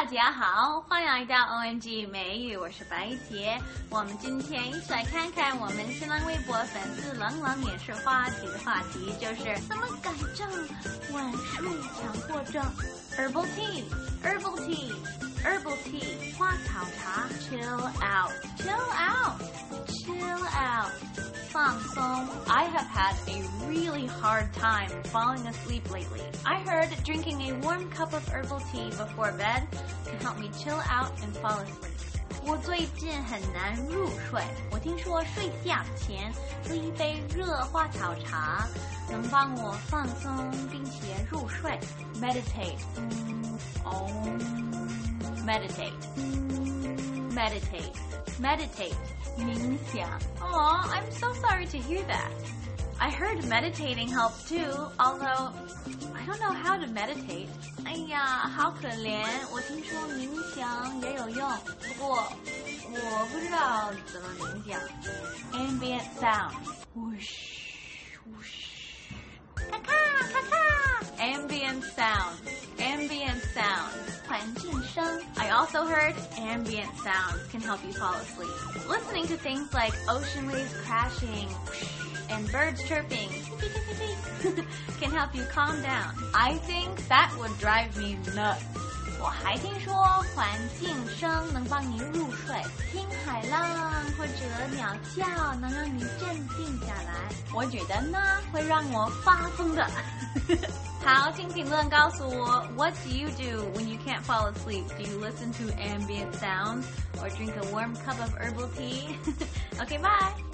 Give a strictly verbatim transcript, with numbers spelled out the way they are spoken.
家好，欢迎来到 O M G 美语，我是白洁。我们今天一起来看看我们新浪微博粉丝冷冷也是话题的话题，就是怎么改正晚睡强迫症。Herbal tea, herbal tea, herbal tea. 花草茶 Chill out, chill out, chill out. 放松 I have had a really hard time falling asleep lately. I heard drinking a warm cup of herbal tea before bed can help me chill out and fall asleep. 我最近很难入睡，我听说睡觉前喝一杯热花草茶能帮我放松并且入睡。Meditate, 哦 Meditate, Meditate, Meditate, 冥想。Aw, I'm so sorry to hear that. I heard meditating helps too, although I don't know how to meditate. 哎呀，好可怜！我听说冥想也有用，不过我不知道怎么冥想。Ambient sound, whoosh, whoosh, 咔咔咔咔。Ambient sound, ambient sound, 环境声。I also heard ambient sounds can help you fall asleep. Listening to things like ocean waves crashing and birds chirping can help you calm down. I think that would drive me nuts. 我还听说环境声能帮你入睡，听海浪或者鸟叫能让你镇定下来。我觉得呢会让我发疯的。好，请评论告诉我 What do you do when you can't fall asleep? Do you listen to ambient sounds or drink a warm cup of herbal tea? Okay, bye!